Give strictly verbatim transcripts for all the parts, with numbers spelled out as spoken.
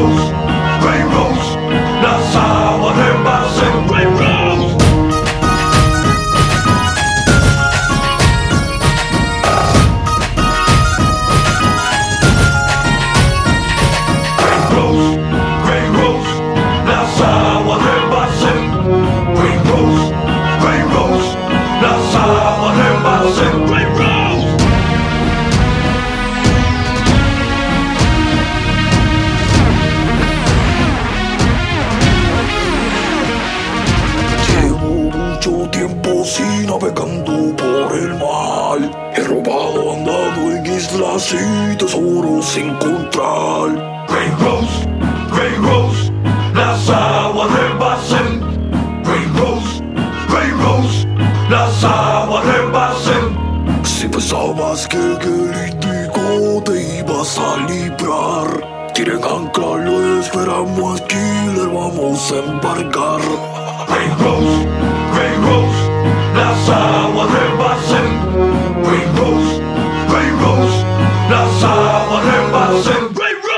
Rose, Grey Rose, las aguas repasen Grey Rose. Grey Rose, Grey Rose, las aguas repasen Grey Rose, Grey Rose, las aguas repasen Grey Rose. Mucho tiempo sin navegando por el mar. He robado, andado en islas y tesoros sin encontrar. Grey Rose, Grey Rose, las aguas repasen Grey Rose, Grey Rose, las aguas repasen. Si pensabas que el índigo te ibas a librar, tiren ancla, lo esperamos aquí, le vamos a embarcar. Grey Rose, Grey Rose, las aguas repasen Grey Rose, Grey Rose, las aguas repasen Grey Rose.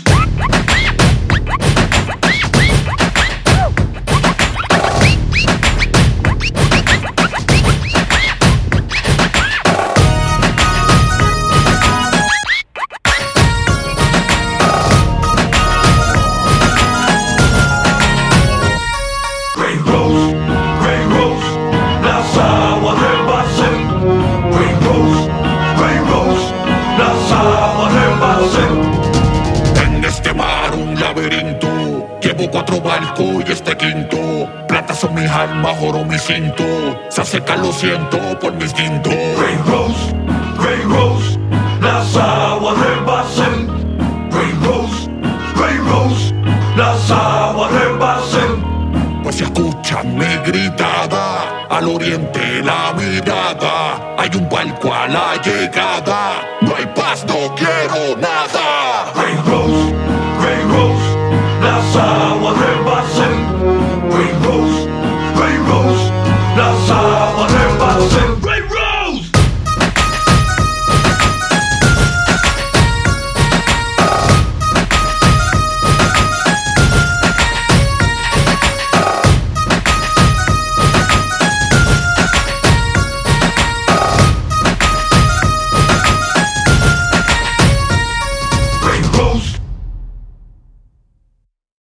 Grey Rose, Grey Rose, las aguas repasen Grey Rose, Grey Rose, las aguas repasen. En este mar un laberinto, llevo cuatro barcos y este quinto. Plata son mis armas, oro mi cinto, se acerca lo siento por mi instinto. Grey Rose, Grey Rose, las aguas repasen Grey Rose, Grey Rose, las aguas repasen. Pues si escuchan mi gritada, al oriente la mirada, hay un barco a la llegada, no hay paz, no quiero nada. Grey Rose,